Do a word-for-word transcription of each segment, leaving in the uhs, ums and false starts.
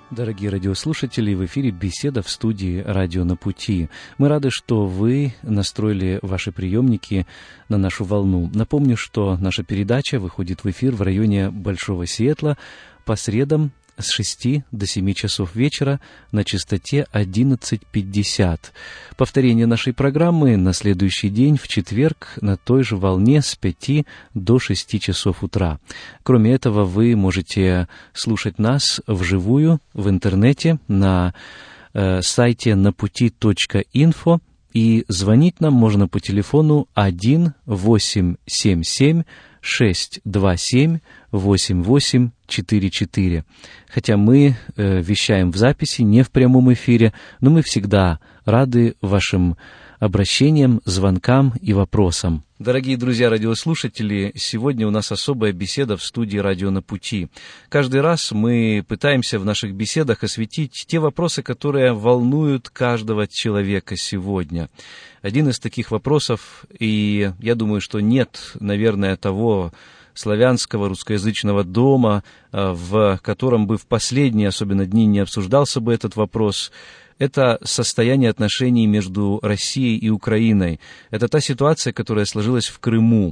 Дорогие радиослушатели, в эфире беседа в студии «Радио на пути». Мы рады, что вы настроили ваши приемники на нашу волну. Напомню, что наша передача выходит в эфир в районе Большого Сиэтла по средам с шести до семи часов вечера на частоте одиннадцать пятьдесят. Повторение нашей программы на следующий день, в четверг, на той же волне с пяти до шести часов утра. Кроме этого, вы можете слушать нас вживую в интернете на э, сайте напути точка инфо, и звонить нам можно по телефону один восемь семь семь шесть два семь восемь восемь четыре четыре. Хотя мы э, вещаем в записи, не в прямом эфире, но мы всегда рады вашим обращениям, звонкам и вопросам. Дорогие друзья радиослушатели, сегодня у нас особая беседа в студии «Радио на пути». Каждый раз мы пытаемся в наших беседах осветить те вопросы, которые волнуют каждого человека сегодня. Один из таких вопросов, и я думаю, что нет, наверное, того славянского русскоязычного дома, в котором бы в последние, особенно дни, не обсуждался бы этот вопрос. Это состояние отношений между Россией и Украиной. Это та ситуация, которая сложилась в Крыму.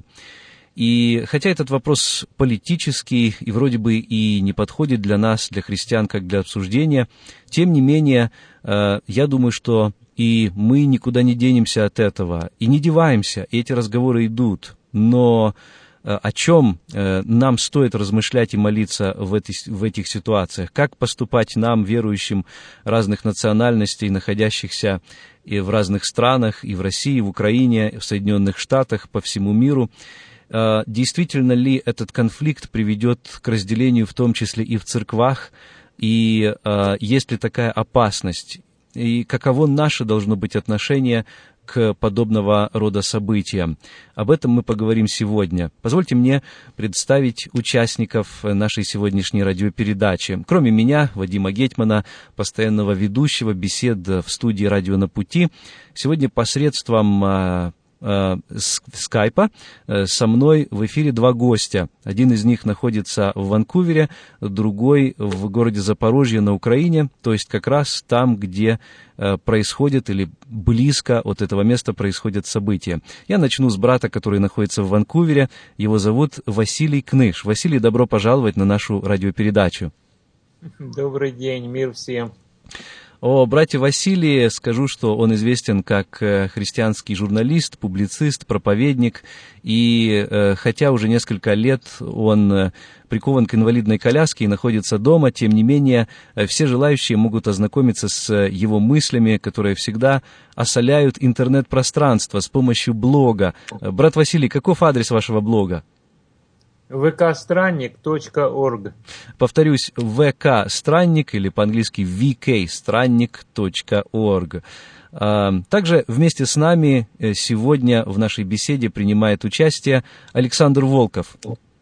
И хотя этот вопрос политический и вроде бы и не подходит для нас, для христиан, как для обсуждения, тем не менее, я думаю, что и мы никуда не денемся от этого, и не деваемся, и эти разговоры идут. Но о чем нам стоит размышлять и молиться в, этой, в этих ситуациях? Как поступать нам, верующим разных национальностей, находящихся и в разных странах, и в России, и в Украине, и в Соединенных Штатах, по всему миру? Действительно ли этот конфликт приведет к разделению, в том числе и в церквах? И есть ли такая опасность? И каково наше должно быть отношение к подобного рода событиям? Об этом мы поговорим сегодня. Позвольте мне представить участников нашей сегодняшней радиопередачи. Кроме меня, Вадима Гетмана, постоянного ведущего бесед в студии «Радио на пути», сегодня посредством скайпа со мной в эфире два гостя. Один из них находится в Ванкувере, другой в городе Запорожье на Украине, то есть как раз там, где происходит или близко от этого места происходят события. Я начну с брата, который находится в Ванкувере. Его зовут Василий Кныш. Василий, добро пожаловать на нашу радиопередачу. Добрый день, мир всем. О брате Василии скажу, что он известен как христианский журналист, публицист, проповедник, и э, хотя уже несколько лет он прикован к инвалидной коляске и находится дома, тем не менее все желающие могут ознакомиться с его мыслями, которые всегда осаляют интернет-пространство с помощью блога. Брат Василий, каков адрес вашего блога? вэ ка странник точка орг. Повторюсь, вэ ка странник или по-английски ви кей странник точка орг. Также вместе с нами сегодня в нашей беседе принимает участие Александр Волков.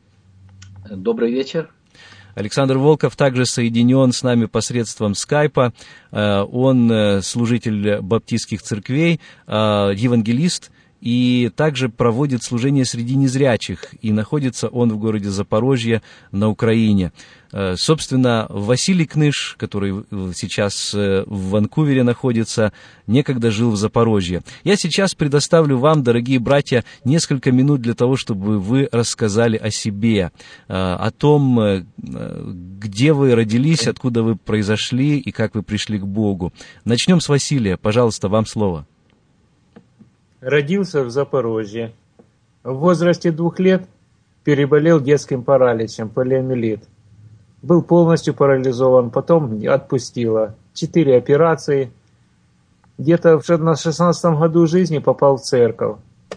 Добрый вечер. Александр Волков также соединен с нами посредством скайпа. Он служитель баптистских церквей, евангелист, и также проводит служение среди незрячих, и находится он в городе Запорожье на Украине. Собственно, Василий Кныш, который сейчас в Ванкувере находится, некогда жил в Запорожье. Я сейчас предоставлю вам, дорогие братья, несколько минут для того, чтобы вы рассказали о себе, о том, где вы родились, откуда вы произошли и как вы пришли к Богу. Начнем с Василия. Пожалуйста, вам слово. Родился в Запорожье. В возрасте двух лет переболел детским параличем, полиомиелит. Был полностью парализован, потом отпустило. Четыре операции. Где-то на шестнадцатом году жизни попал в церковь.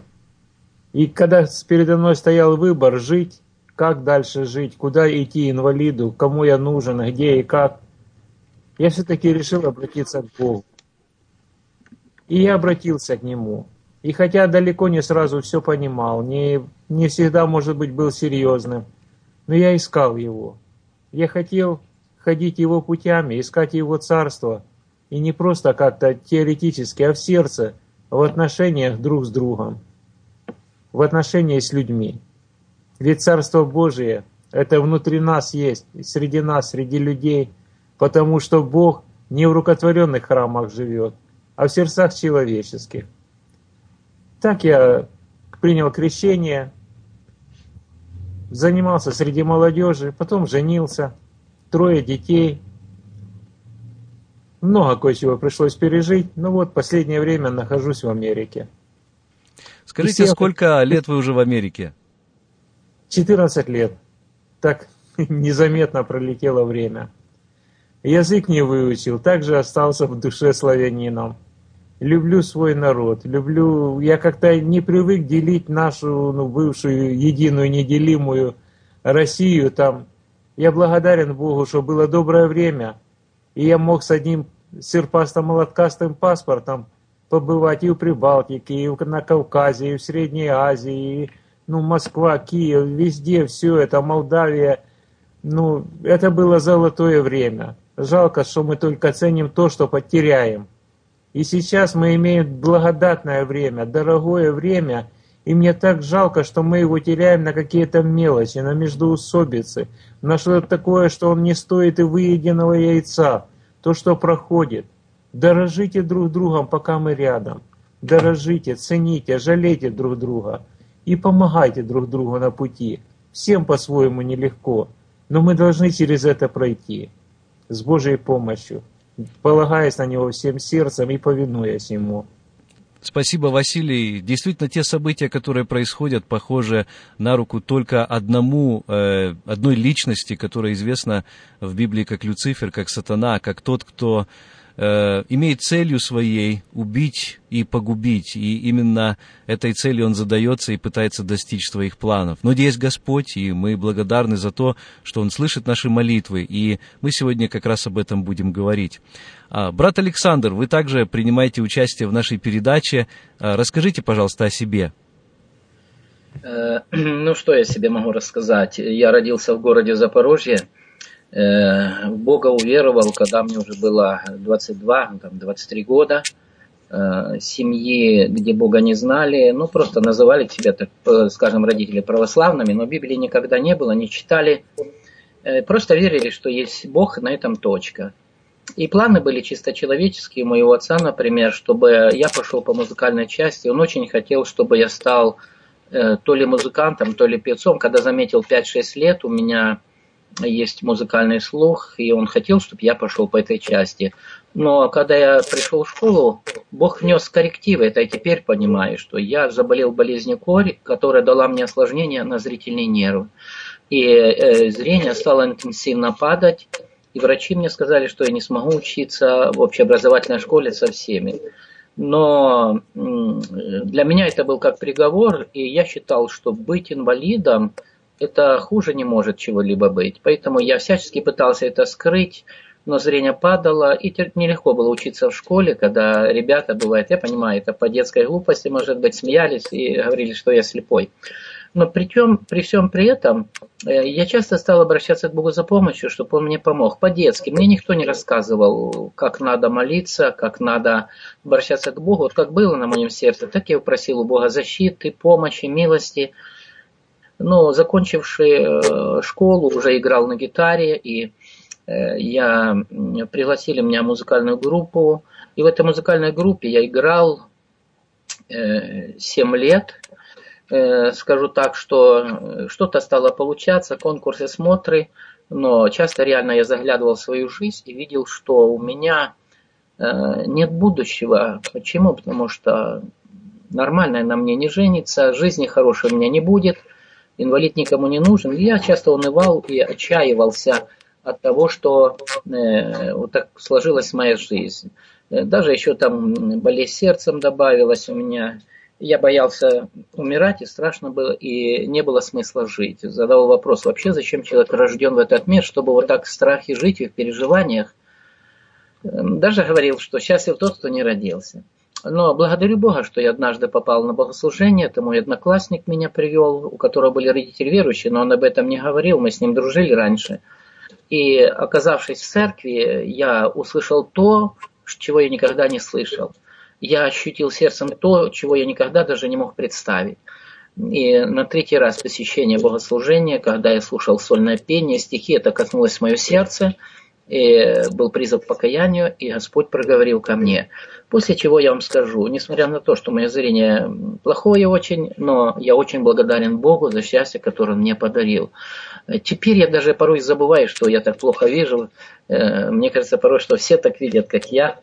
И когда передо мной стоял выбор жить, как дальше жить, куда идти инвалиду, кому я нужен, где и как, я все-таки решил обратиться к Богу. И я обратился к Нему. И хотя далеко не сразу все понимал, не, не всегда, может быть, был серьезным, но я искал Его. Я хотел ходить Его путями, искать Его Царство, и не просто как-то теоретически, а в сердце, в отношениях друг с другом, в отношениях с людьми. Ведь Царство Божие, это внутри нас есть, среди нас, среди людей. потому что Бог не в рукотворенных храмах живет, а в сердцах человеческих. Так я принял крещение, занимался среди молодежи, потом женился, трое детей. Много кое-чего пришлось пережить, но вот последнее время нахожусь в Америке. Скажите, всех... сколько лет вы уже в Америке? четырнадцать лет. Так незаметно пролетело время. Язык не выучил, также остался в душе славянином. Люблю свой народ, люблю... Я как-то не привык делить нашу ну, бывшую единую неделимую Россию там. Я благодарен Богу, что было доброе время, и я мог с одним серпасто-молоткастым паспортом побывать и в Прибалтике, и на Кавказе, и в Средней Азии, и, ну, Москва, Киев, везде все это, Молдавия. Ну, это было золотое время. Жалко, что мы только ценим то, что потеряем. И сейчас мы имеем благодатное время, дорогое время, и мне так жалко, что мы его теряем на какие-то мелочи, на междоусобицы, на что-то такое, что он не стоит и выеденного яйца, то, что проходит. Дорожите друг другом, пока мы рядом. Дорожите, цените, жалейте друг друга и помогайте друг другу на пути. Всем по-своему нелегко, но мы должны через это пройти с Божьей помощью, полагаясь на Него всем сердцем и повинуясь Ему. Спасибо, Василий. Действительно, те события, которые происходят, похожи на руку только одному, э, одной личности, которая известна в Библии как Люцифер, как сатана, как тот, кто э, имеет целью своей убить и погубить. И именно этой целью он задается и пытается достичь своих планов. Но есть Господь, и мы благодарны за то, что Он слышит наши молитвы, и мы сегодня как раз об этом будем говорить. Брат Александр, вы также принимаете участие в нашей передаче. Расскажите, пожалуйста, о себе. Ну, что я себе могу рассказать? Я родился в городе Запорожье. В Бога уверовал, когда мне уже было двадцать два, двадцать три года. Семьи, где Бога не знали, ну, просто называли себя, так, скажем, родители православными, но Библии никогда не было, не читали. Просто верили, что есть Бог, на этом точка. И планы были чисто человеческие у моего отца, например, чтобы я пошел по музыкальной части. Он очень хотел, чтобы я стал э, то ли музыкантом, то ли певцом. Когда заметил пять-шесть лет, у меня есть музыкальный слух, и он хотел, чтобы я пошел по этой части. Но когда я пришел в школу, Бог внес коррективы. Это я теперь понимаю, что я заболел болезнью кори, которая дала мне осложнение на зрительный нерв. И э, зрение стало интенсивно падать. И врачи мне сказали, что я не смогу учиться в общеобразовательной школе со всеми. Но для меня это был как приговор, и я считал, что быть инвалидом, это хуже не может чего-либо быть. Поэтому я всячески пытался это скрыть, но зрение падало, и нелегко было учиться в школе, когда ребята, бывает, я понимаю, это по детской глупости, может быть, смеялись и говорили, что я слепой. Но при, тем, при всем при этом я часто стал обращаться к Богу за помощью, чтобы Он мне помог по-детски. Мне никто не рассказывал, как надо молиться, как надо обращаться к Богу. Вот как было на моем сердце, так я просил у Бога защиты, помощи, милости. Но закончивший школу, уже играл на гитаре, и я пригласили меня в музыкальную группу. И в этой музыкальной группе я играл семь лет. Скажу так, что что-то стало получаться, конкурсы, смотры, но часто реально я заглядывал в свою жизнь и видел, что у меня нет будущего. Почему? Потому что нормальная на мне не женится, жизни хорошей у меня не будет, инвалид никому не нужен. И я часто унывал и отчаивался от того, что вот так сложилась моя жизнь. Даже еще там болезнь сердцем добавилась у меня. Я боялся умирать, и страшно было, и не было смысла жить. Задал вопрос, вообще зачем человек рожден в этот мир, чтобы вот так в страхе жить и в переживаниях. Даже говорил, что счастлив тот, кто не родился. Но благодарю Бога, что я однажды попал на богослужение, это мой одноклассник меня привел, у которого были родители верующие, но он об этом не говорил, мы с ним дружили раньше. И оказавшись в церкви, я услышал то, чего я никогда не слышал. Я ощутил сердцем то, чего я никогда даже не мог представить. И на третий раз посещение богослужения, когда я слушал сольное пение, стихи, это коснулось мое сердце. и был призыв к покаянию, и Господь проговорил ко мне. После чего я вам скажу, несмотря на то, что мое зрение плохое очень, но я очень благодарен Богу за счастье, которое Он мне подарил. Теперь я даже порой забываю, что я так плохо вижу. Мне кажется порой, что все так видят, как я.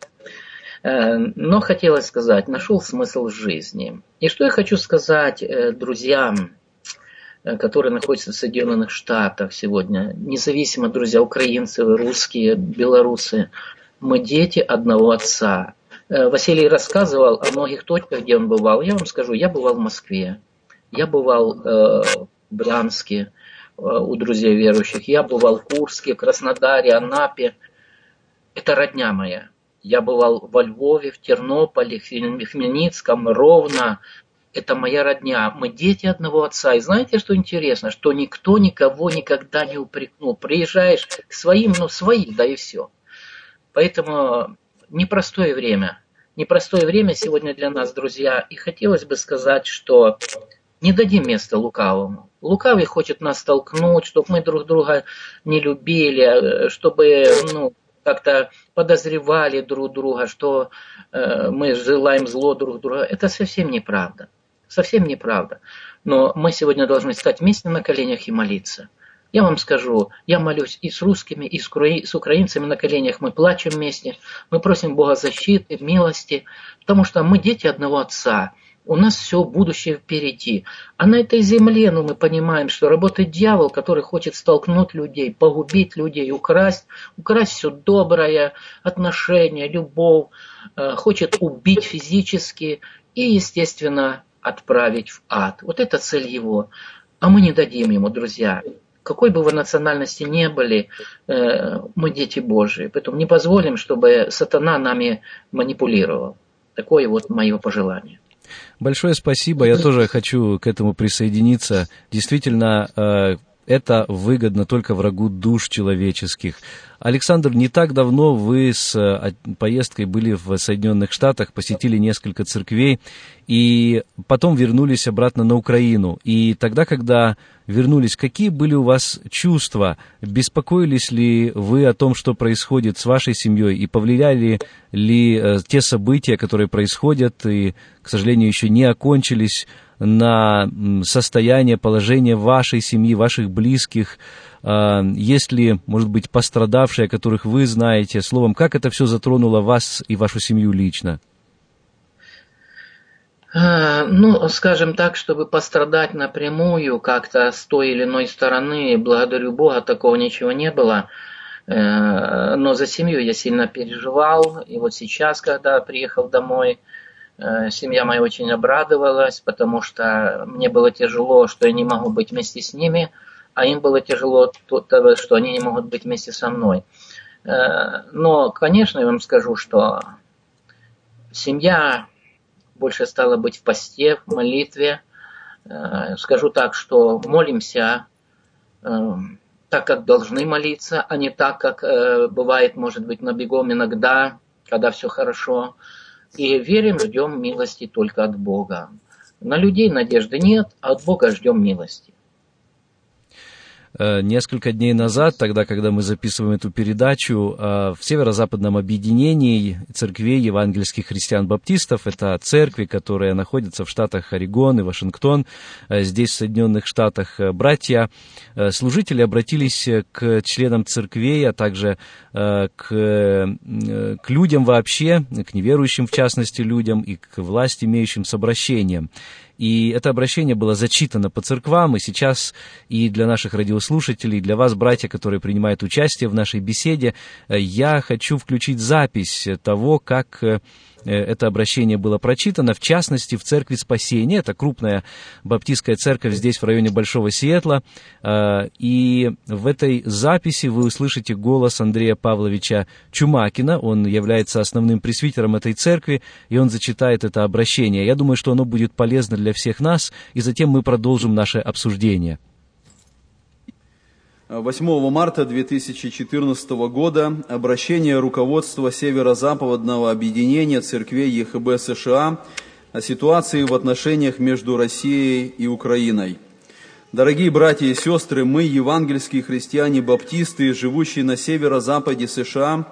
Но хотелось сказать, нашел смысл жизни. И что я хочу сказать друзьям, которые находятся в Соединенных Штатах сегодня, независимо, друзья, украинцы, русские, белорусы, мы дети одного отца. Василий рассказывал о многих точках, где он бывал. Я вам скажу, я бывал в Москве, я бывал в Брянске у друзей верующих, я бывал в Курске, Краснодаре, Анапе. Это родня моя. Я бывал во Львове, в Тернополе, в Хмельницком, Ровно. Это моя родня. Мы дети одного отца. И знаете, что интересно? Что никто никого никогда не упрекнул. Приезжаешь к своим, ну свои, да и все. Поэтому непростое время. Непростое время сегодня для нас, друзья. И хотелось бы сказать, что не дадим места лукавому. Лукавый хочет нас толкнуть, чтобы мы друг друга не любили, чтобы, ну, как-то подозревали друг друга, что э, мы желаем зло друг друга. Это совсем неправда. Совсем неправда. Но мы сегодня должны стать вместе на коленях и молиться. Я вам скажу, я молюсь и с русскими, и с, укра... с украинцами на коленях. Мы плачем вместе, мы просим Бога защиты, милости, потому что мы дети одного Отца. У нас все будущее впереди. А на этой земле, ну, мы понимаем, что работает дьявол, который хочет столкнуть людей, погубить людей, украсть, украсть все доброе, отношения, любовь, э, хочет убить физически и, естественно, отправить в ад. Вот это цель его. А мы не дадим ему, друзья. Какой бы вы национальности ни были, э, мы дети Божии. Поэтому не позволим, чтобы сатана нами манипулировал. Такое вот мое пожелание. Большое спасибо. Я тоже хочу к этому присоединиться. Действительно, это выгодно только врагу душ человеческих. Александр, не так давно вы с поездкой были в Соединенных Штатах, посетили несколько церквей и потом вернулись обратно на Украину. И тогда, когда вернулись, какие были у вас чувства? Беспокоились ли вы о том, что происходит с вашей семьей? И повлияли ли те события, которые происходят и, к сожалению, еще не окончились, на состояние, положение вашей семьи, ваших близких? Есть ли, может быть, пострадавшие, о которых вы знаете? Словом, как это все затронуло вас и вашу семью лично? Ну, скажем так, чтобы пострадать напрямую как-то с той или иной стороны, благодарю Бога, такого ничего не было. Но за семью я сильно переживал. И вот сейчас, когда приехал домой, семья моя очень обрадовалась, потому что мне было тяжело, что я не могу быть вместе с ними, а им было тяжело, что они не могут быть вместе со мной. Но, конечно, я вам скажу, что семья больше стала быть в посте, в молитве. Скажу так, что молимся так, как должны молиться, а не так, как бывает, может быть, на бегом иногда, когда все хорошо. И верим, ждем милости только от Бога. На людей надежды нет, а от Бога ждем милости. Несколько дней назад, тогда, когда мы записываем эту передачу, в Северо-Западном объединении церквей евангельских христиан-баптистов, это церкви, которые находятся в штатах Орегон и Вашингтон, здесь, в Соединенных Штатах, братья, служители обратились к членам церквей, а также к, к людям вообще, к неверующим, в частности, людям, и к власть имеющим с обращением. И это обращение было зачитано по церквам, и сейчас и для наших радиослушателей, и для вас, братья, которые принимают участие в нашей беседе, я хочу включить запись того, как это обращение было прочитано, в частности, в Церкви Спасения. Это крупная баптистская церковь здесь, в районе Большого Сиэтла. И в этой записи вы услышите голос Андрея Павловича Чумакина. Он является основным пресвитером этой церкви, и он зачитает это обращение. Я думаю, что оно будет полезно для всех нас, и затем мы продолжим наше обсуждение. восьмого марта две тысячи четырнадцатого года обращение руководства Северо-Западного объединения церквей ЕХБ США о ситуации в отношениях между Россией и Украиной. Дорогие братья и сестры, мы, евангельские христиане-баптисты, живущие на северо-западе США,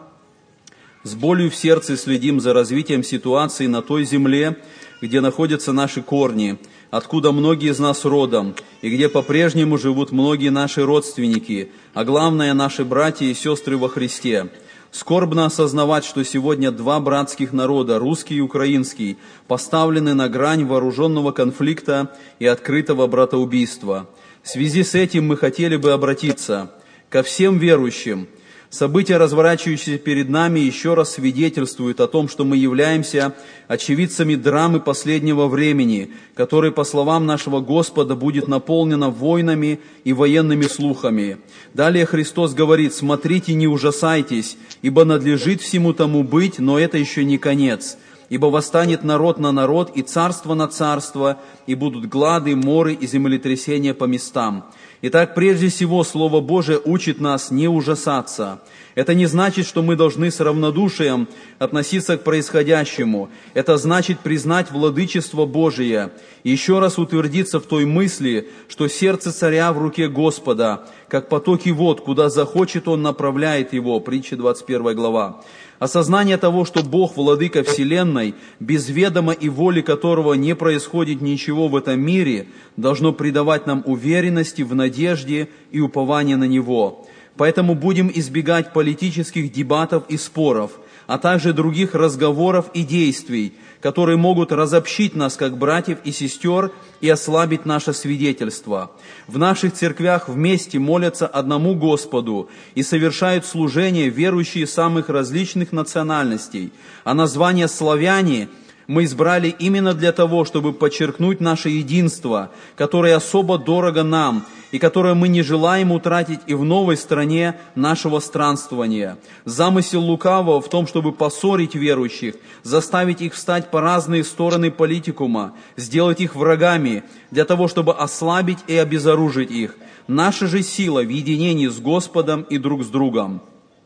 с болью в сердце следим за развитием ситуации на той земле, где находятся наши корни, откуда многие из нас родом, и где по-прежнему живут многие наши родственники, а главное, наши братья и сестры во Христе. Скорбно осознавать, что сегодня два братских народа, русский и украинский, поставлены на грань вооруженного конфликта и открытого братоубийства. В связи с этим мы хотели бы обратиться ко всем верующим. События, разворачивающиеся перед нами, еще раз свидетельствуют о том, что мы являемся очевидцами драмы последнего времени, которая, по словам нашего Господа, будет наполнена войнами и военными слухами. Далее Христос говорит: «Смотрите, не ужасайтесь, ибо надлежит всему тому быть, но это еще не конец. Ибо восстанет народ на народ, и царство на царство, и будут глады, моры и землетрясения по местам». Итак, прежде всего, Слово Божие учит нас не ужасаться. Это не значит, что мы должны с равнодушием относиться к происходящему. Это значит признать владычество Божие и еще раз утвердиться в той мысли, что сердце царя в руке Господа, как потоки вод, куда захочет Он, направляет его. Притча двадцать первая глава. Осознание того, что Бог, владыка вселенной, без ведома и воли которого не происходит ничего в этом мире, должно придавать нам уверенности в надежде и упование на Него. Поэтому будем избегать политических дебатов и споров, а также других разговоров и действий, которые могут разобщить нас как братьев и сестер и ослабить наше свидетельство. В наших церквях вместе молятся одному Господу и совершают служение верующие самых различных национальностей, а название «славяне» мы избрали именно для того, чтобы подчеркнуть наше единство, которое особо дорого нам и которое мы не желаем утратить и в новой стране нашего странствования. Замысел лукавого в том, чтобы поссорить верующих, заставить их встать по разные стороны политикума, сделать их врагами, для того, чтобы ослабить и обезоружить их. Наша же сила в единении с Господом и друг с другом.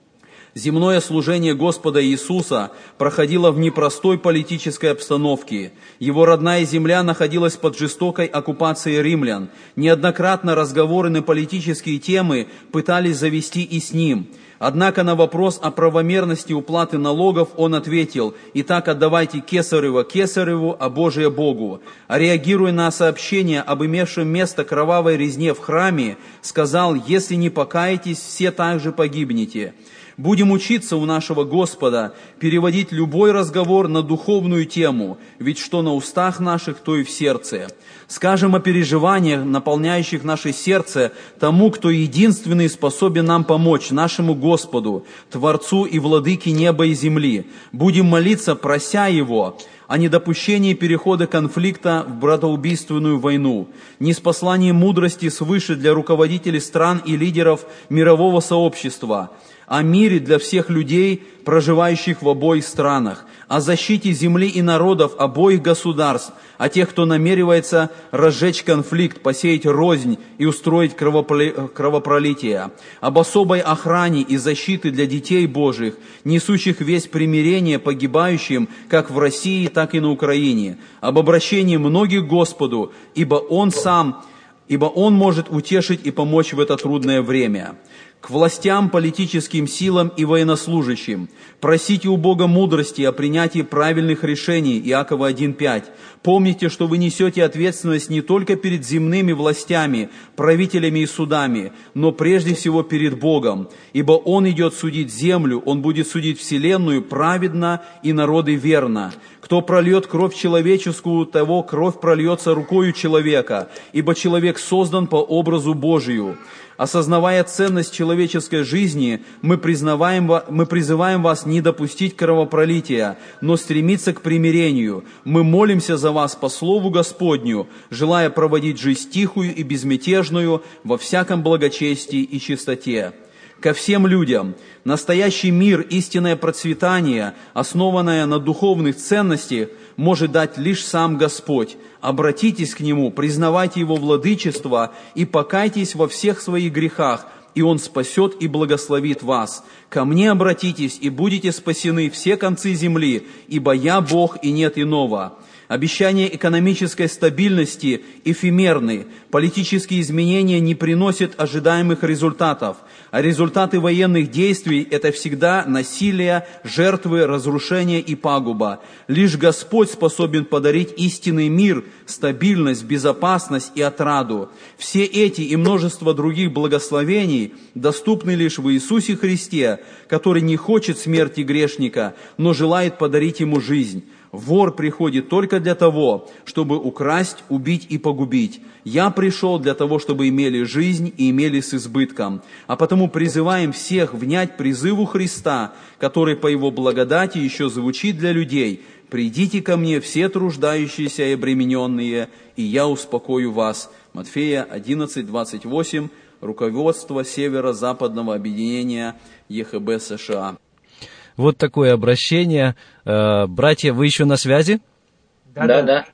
Земное служение Господа Иисуса проходило в непростой политической обстановке. Его родная земля находилась под жестокой оккупацией римлян. Неоднократно разговоры на политические темы пытались завести и с ним. Однако на вопрос о правомерности уплаты налогов он ответил: «Итак, отдавайте Кесарево Кесареву, а Божие Богу». А реагируя на сообщение об имевшем место кровавой резне в храме, сказал: «Если не покаетесь, все также погибнете». Будем учиться у нашего Господа переводить любой разговор на духовную тему, ведь что на устах наших, то и в сердце. Скажем о переживаниях, наполняющих наше сердце, тому, кто единственный способен нам помочь, нашему Господу, Творцу и Владыке неба и земли. Будем молиться, прося Его о недопущении перехода конфликта в братоубийственную войну, ниспослании мудрости свыше для руководителей стран и лидеров мирового сообщества, о мире для всех людей, проживающих в обоих странах, о защите земли и народов обоих государств, о тех, кто намеревается разжечь конфликт, посеять рознь и устроить кровопролитие, об особой охране и защите для детей Божьих, несущих весть примирения погибающим как в России, так и на Украине, об обращении многих к Господу, ибо Он сам, ибо Он может утешить и помочь в это трудное время. К властям, политическим силам и военнослужащим. Просите у Бога мудрости о принятии правильных решений. Иакова один пять. Помните, что вы несете ответственность не только перед земными властями, правителями и судами, но прежде всего перед Богом. Ибо Он идет судить землю, Он будет судить вселенную праведно и народы верно. Кто прольет кровь человеческую, того кровь прольется рукою человека, ибо человек создан по образу Божию. Осознавая ценность человеческой жизни, мы, признаваем, мы призываем вас не допустить кровопролития, но стремиться к примирению. Мы молимся за вас по Слову Господню, желая проводить жизнь тихую и безмятежную во всяком благочестии и чистоте. Ко всем людям. Настоящий мир, истинное процветание, основанное на духовных ценностях, может дать лишь сам Господь. Обратитесь к Нему, признавайте Его владычество и покайтесь во всех своих грехах, и Он спасет и благословит вас. Ко мне обратитесь, и будете спасены все концы земли, ибо я Бог, и нет иного. Обещания экономической стабильности эфемерны. Политические изменения не приносят ожидаемых результатов. А результаты военных действий – это всегда насилие, жертвы, разрушение и пагуба. Лишь Господь способен подарить истинный мир, стабильность, безопасность и отраду. Все эти и множество других благословений доступны лишь в Иисусе Христе, который не хочет смерти грешника, но желает подарить ему жизнь. Вор приходит только для того, чтобы украсть, убить и погубить. Я пришел для того, чтобы имели жизнь и имели с избытком. А потому призываем всех внять призыву Христа, который по Его благодати еще звучит для людей. «Придите ко мне, все труждающиеся и обремененные, и я успокою вас». Матфея одиннадцать двадцать восемь, руководство Северо-Западного объединения ЕХБ США. Вот такое обращение. Братья, вы еще на связи? Да, да.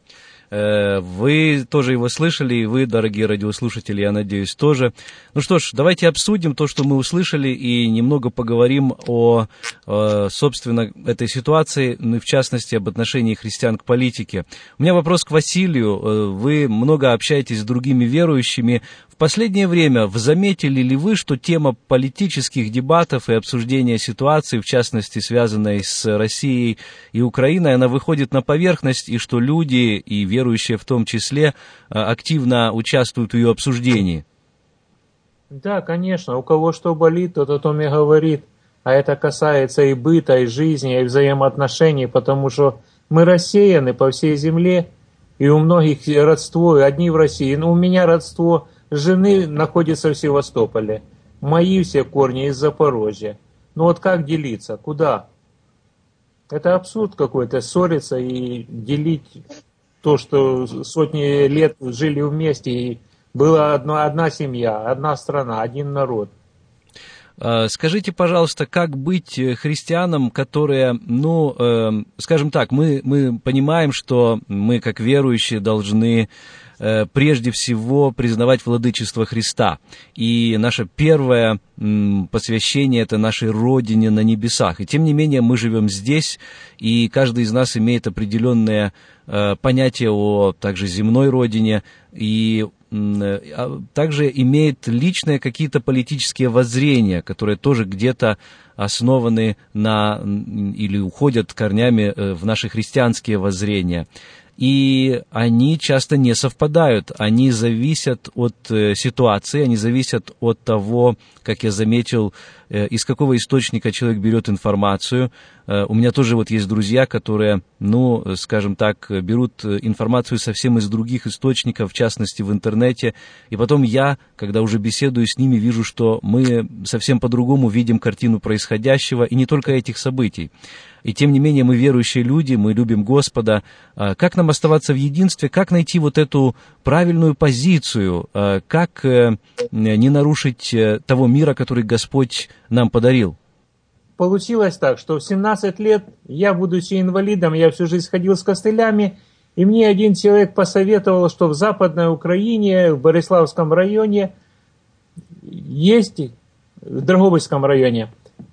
Вы тоже его слышали, и вы, дорогие радиослушатели, я надеюсь, тоже. Ну что ж, давайте обсудим то, что мы услышали, и немного поговорим о, собственно, этой ситуации, ну и в частности, об отношении христиан к политике. У меня вопрос к Василию. Вы много общаетесь с другими верующими. В последнее время вы заметили ли вы, что тема политических дебатов и обсуждения ситуации, в частности, связанной с Россией и Украиной, она выходит на поверхность, и что люди, и верующие в том числе, активно участвуют в ее обсуждении? Да, конечно. У кого что болит, тот о том и говорит. А это касается и быта, и жизни, и взаимоотношений, потому что мы рассеяны по всей земле, и у многих родство, и одни в России. Но у меня родство жены находится в Севастополе. Мои все корни из Запорожья. Ну вот как делиться? Куда? Это абсурд какой-то, ссориться и делить то, что сотни лет жили вместе, и была одна, одна семья, одна страна, один народ. Скажите, пожалуйста, как быть христианам, которые, ну, э, скажем так, мы, мы понимаем, что мы, как верующие, должны э, прежде всего признавать владычество Христа. И наше первое м, посвящение – это нашей Родине на небесах. И тем не менее мы живем здесь, и каждый из нас имеет определенные э, понятия о также земной Родине, и также имеет личные какие-то политические воззрения, которые тоже где-то основаны на или уходят корнями в наши христианские воззрения. И они часто не совпадают, они зависят от ситуации, они зависят от того, как я заметил, из какого источника человек берет информацию. У меня тоже вот есть друзья, которые, ну, скажем так, берут информацию совсем из других источников, в частности в интернете, и потом я, когда уже беседую с ними, вижу, что мы совсем по-другому видим картину происходящего, и не только этих событий. И тем не менее мы верующие люди, мы любим Господа. Как нам оставаться в единстве, как найти вот эту правильную позицию, как не нарушить того мира, который Господь нам подарил? Получилось так, что в семнадцать лет я, будучи инвалидом, я всю жизнь ходил с костылями, и мне один человек посоветовал, что в Западной Украине, в Бориславском районе, есть, в Дрогобычском районе,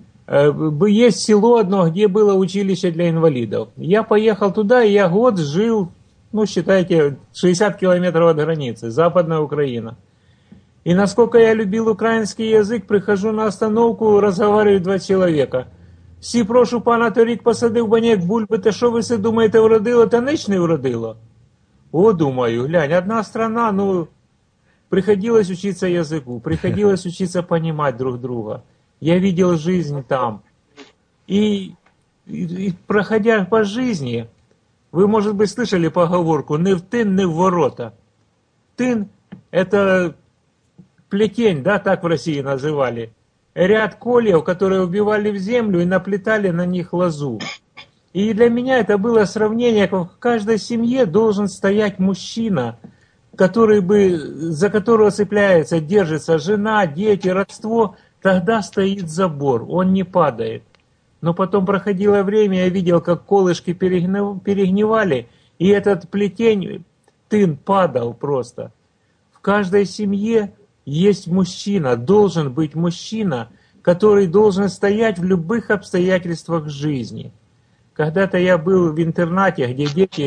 есть село одно, где было училище для инвалидов. Я поехал туда, и я год жил, ну, считайте, шестьдесят километров от границы, Западная Украина. И насколько я любил украинский язык, прихожу на остановку, разговариваю два человека. Всі прошу пана, то рік посадив баняк бульби, та що ви все думаєте, вродило, та ніч не вродило. О, думаю, глянь, одна страна, ну, приходилось учиться языку, приходилось учиться понимать друг друга. Я видел жизнь там. И, и, и проходя по жизни, вы, может быть, слышали поговорку «не в тын, не в ворота». Тын – это плетень, да, так в России называли. Ряд кольев, которые убивали в землю и наплетали на них лозу. И для меня это было сравнение, как в каждой семье должен стоять мужчина, который бы, за которого цепляется, держится жена, дети, родство, тогда стоит забор, он не падает. Но потом проходило время, я видел, как колышки перегнивали, и этот плетень, тын, падал просто. В каждой семье есть мужчина, должен быть мужчина, который должен стоять в любых обстоятельствах жизни. Когда-то я был в интернате, где дети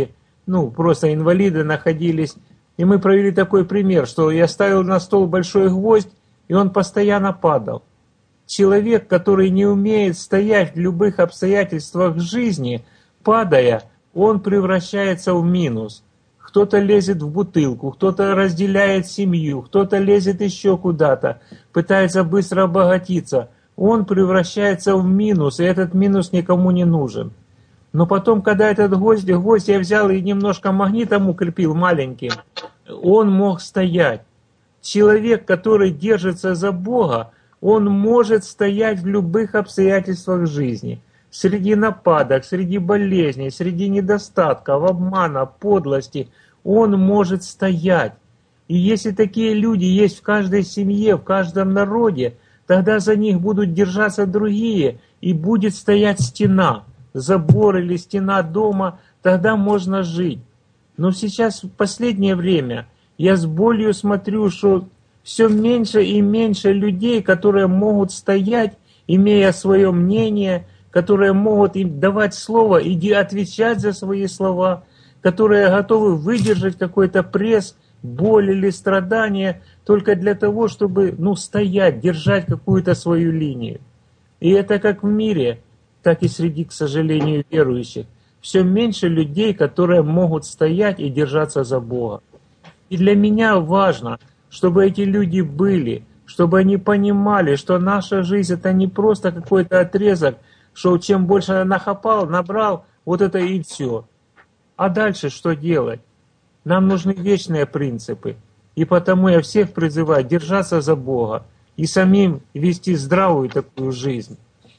ну, просто инвалиды находились. И мы провели такой пример, что я ставил на стол большой гвоздь, и он постоянно падал. Человек, который не умеет стоять в любых обстоятельствах жизни, падая, он превращается в минус. Кто-то лезет в бутылку, кто-то разделяет семью, кто-то лезет еще куда-то, пытается быстро обогатиться. Он превращается в минус, и этот минус никому не нужен. Но потом, когда этот гвоздь, гвоздь я взял и немножко магнитом укрепил маленьким, он мог стоять. Человек, который держится за Бога, он может стоять в любых обстоятельствах жизни. Среди нападок, среди болезней, среди недостатков, обмана, подлости, он может стоять. И если такие люди есть в каждой семье, в каждом народе, тогда за них будут держаться другие, и будет стоять стена, забор или стена дома, тогда можно жить. Но сейчас, в последнее время, я с болью смотрю, что все меньше и меньше людей, которые могут стоять, имея свое мнение, которые могут им давать слово и отвечать за свои слова, которые готовы выдержать какой-то пресс, боль или страдания только для того, чтобы ну, стоять, держать какую-то свою линию. И это как в мире, так и среди, к сожалению, верующих. Все меньше людей, которые могут стоять и держаться за Бога. И для меня важно, чтобы эти люди были, чтобы они понимали, что наша жизнь это не просто какой-то отрезок, что чем больше я нахапал, набрал, вот это и все. А дальше что делать? Нам нужны вечные принципы. И потому я всех призываю держаться за Бога и самим вести здравую такую жизнь.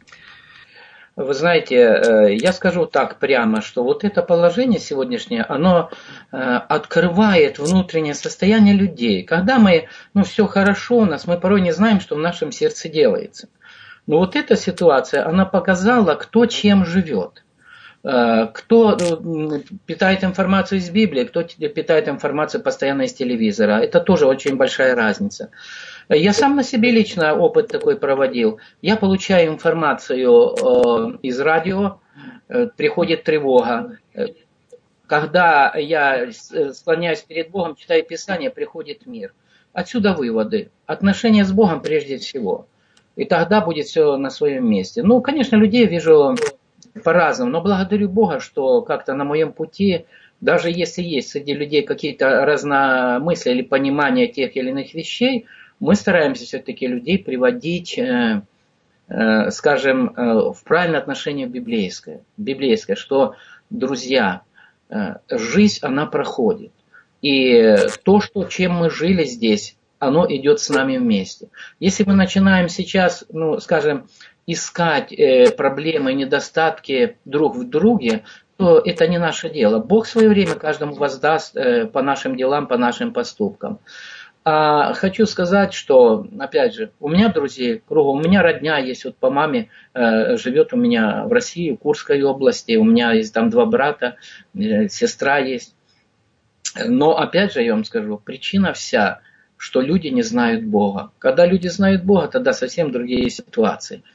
Вы знаете, я скажу так прямо, что вот это положение сегодняшнее, оно открывает внутреннее состояние людей. Когда мы, ну все хорошо у нас, мы порой не знаем, что в нашем сердце делается. Но вот эта ситуация, она показала, кто чем живет. Кто питает информацию из Библии, кто питает информацию постоянно из телевизора. Это тоже очень большая разница. Я сам на себе лично опыт такой проводил. Я получаю информацию из радио, приходит тревога. Когда я склоняюсь перед Богом, читаю Писание, приходит мир. Отсюда выводы. Отношения с Богом прежде всего. И тогда будет все на своем месте. Ну, конечно, людей вижу по-разному, но благодарю Бога, что как-то на моем пути, даже если есть среди людей какие-то разномыслия или понимания тех или иных вещей, мы стараемся все-таки людей приводить, э, э, скажем, э, в правильное отношение библейское. Библейское, что, друзья, э, жизнь, она проходит. И то, что, чем мы жили здесь, оно идет с нами вместе. Если мы начинаем сейчас, ну, скажем, искать э, проблемы, недостатки друг в друге, то это не наше дело. Бог в свое время каждому воздаст э, по нашим делам, по нашим поступкам. А хочу сказать, что, опять же, у меня друзей кругом, у меня родня есть, вот по маме э, живет у меня в России, в Курской области, у меня есть там два брата, э, сестра есть. Но, опять же, я вам скажу, причина вся, что люди не знают Бога. Когда люди знают Бога, тогда совсем другие ситуации.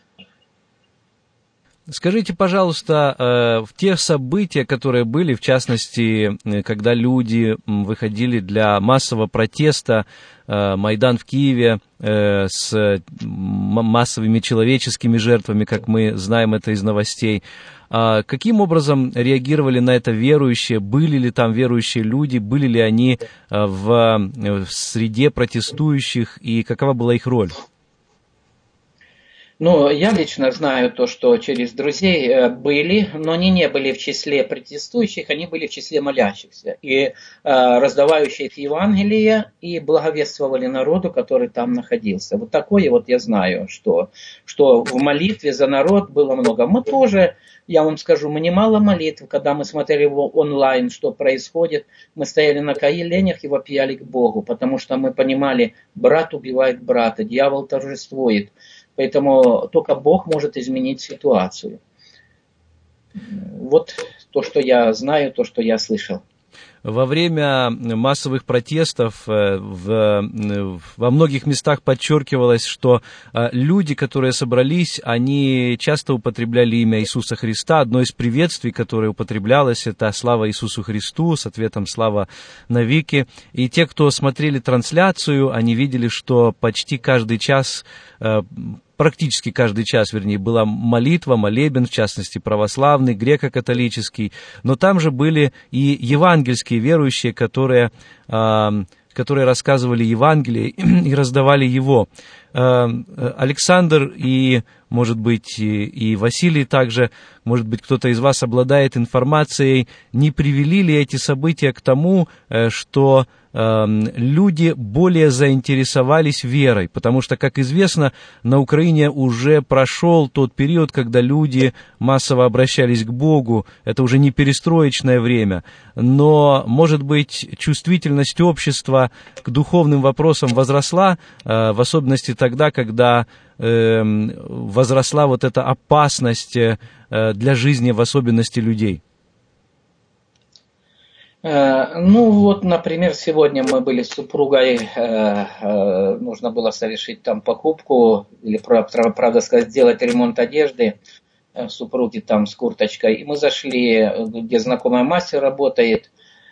Скажите, пожалуйста, в тех событиях, которые были, в частности, когда люди выходили для массового протеста, Майдан в Киеве с массовыми человеческими жертвами, как мы знаем это из новостей, каким образом реагировали на это верующие? Были ли там верующие люди? Были ли они в среде протестующих? И какова была их роль? Ну, я лично знаю то, что через друзей были, но они не были в числе протестующих, они были в числе молящихся. И э, раздавающих Евангелие и благовествовали народу, который там находился. Вот такое вот я знаю, что, что в молитве за народ было много. Мы тоже, я вам скажу, мы немало молитв, когда мы смотрели онлайн, что происходит, мы стояли на коленях и вопияли к Богу, потому что мы понимали, брат убивает брата, дьявол торжествует. Поэтому только Бог может изменить ситуацию. Вот то, что я знаю, то, что я слышал. во время массовых протестов в, во многих местах подчеркивалось, что люди, которые собрались, они часто употребляли имя Иисуса Христа. Одно из приветствий, которое употреблялось, это «Слава Иисусу Христу», с ответом «Слава навеки». И те, кто смотрели трансляцию, они видели, что почти каждый час, практически каждый час, вернее, была молитва, молебен, в частности, православный, греко-католический, но там же были и евангельские верующие, которые, которые рассказывали Евангелие и раздавали его. Александр и, может быть, и Василий также, может быть, кто-то из вас обладает информацией, не привели ли эти события к тому, что люди более заинтересовались верой, потому что, как известно, на Украине уже прошел тот период, когда люди массово обращались к Богу, это уже не перестроечное время, но, может быть, чувствительность общества к духовным вопросам возросла, в особенности тогда, когда возросла вот эта опасность для жизни, в особенности людей. Ну вот, например, сегодня мы были с супругой, нужно было совершить там покупку, или, правда сказать, сделать ремонт одежды супруги там с курточкой. И мы зашли, где знакомая мастер работает.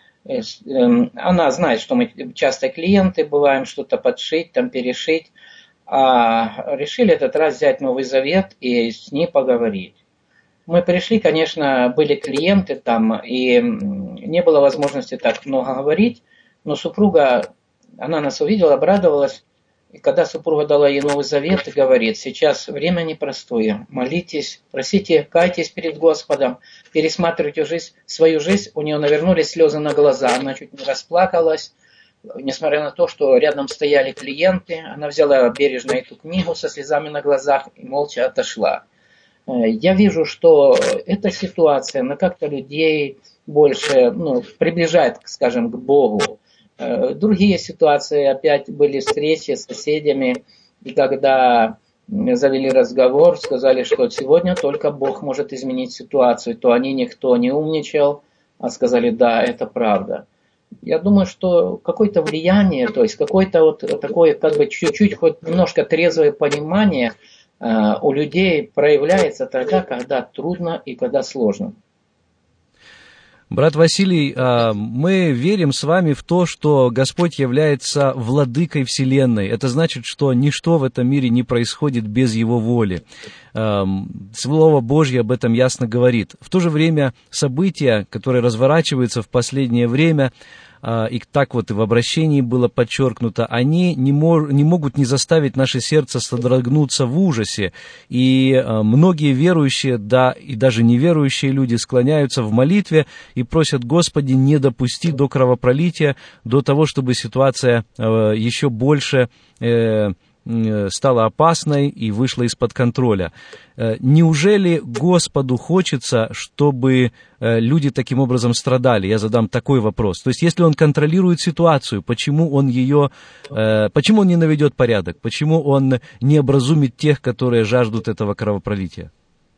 Она знает, что мы часто клиенты бываем, что-то подшить, там перешить. А решили этот раз взять Новый Завет и с ней поговорить. Мы пришли, конечно, были клиенты там, и не было возможности так много говорить, но супруга, она нас увидела, обрадовалась, и когда супруга дала ей Новый Завет, говорит: сейчас время непростое, молитесь, просите, кайтесь перед Господом, пересматривайте жизнь, свою жизнь. У нее навернулись слезы на глаза, она чуть не расплакалась, несмотря на то, что рядом стояли клиенты. Она взяла бережно эту книгу со слезами на глазах и молча отошла. Я вижу, что эта ситуация, она как-то людей больше, ну, приближает, скажем, к Богу. Другие ситуации, опять были встречи с соседями, и когда завели разговор, сказали, что сегодня только Бог может изменить ситуацию, то они никто не умничал, а сказали: да, это правда. Я думаю, что какое-то влияние, то есть какое-то вот такое, как бы чуть-чуть, хоть немножко трезвое понимание у людей проявляется тогда, когда трудно и когда сложно. Брат Василий, мы верим с вами в то, что Господь является владыкой Вселенной. Это значит, что ничто в этом мире не происходит без Его воли. Слово Божье об этом ясно говорит. В то же время события, которые разворачиваются в последнее время, и так вот и в обращении было подчеркнуто, они не, мор, не могут не заставить наше сердце содрогнуться в ужасе. И многие верующие, да, и даже неверующие люди склоняются в молитве и просят: Господи, не допусти до кровопролития, до того, чтобы ситуация еще больше стала опасной и вышла из-под контроля. Неужели Господу хочется, чтобы люди таким образом страдали? Я задам такой вопрос. То есть, если Он контролирует ситуацию, почему Он ее, почему Он не наведет порядок? Почему Он не образумит тех, которые жаждут этого кровопролития?